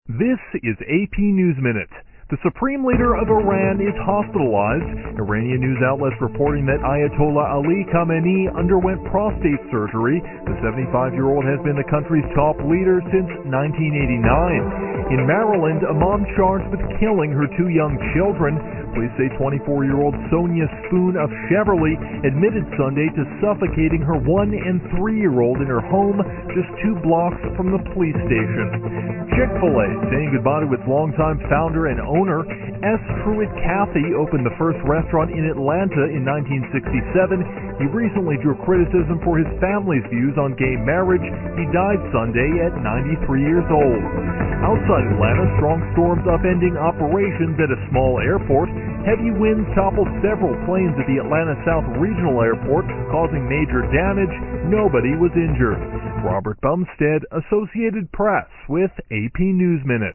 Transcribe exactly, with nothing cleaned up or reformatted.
This is A P News Minute. The Supreme Leader of Iran is hospitalized. Iranian news outlets reporting that Ayatollah Ali Khamenei underwent prostate surgery. The seventy-five-year-old has been the country's top leader since nineteen eighty-nine. In Maryland, a mom charged with killing her two young children. Police say twenty-four-year-old Sonia Spoon of Cheverly admitted Sunday to suffocating her one- and three-year-old in her home just two blocks from the police station. Chick-fil-A saying goodbye to its longtime founder and owner. S. Truett Cathy opened the first restaurant in Atlanta in nineteen sixty-seven. He recently drew criticism for his family's views on gay marriage. He died Sunday at ninety-three years old. Outside Atlanta, strong storms upending operations at a small airport. Heavy winds toppled several planes at the Atlanta South Regional Airport, causing major damage. Nobody was injured. Robert Bumstead, Associated Press, with A P News Minute.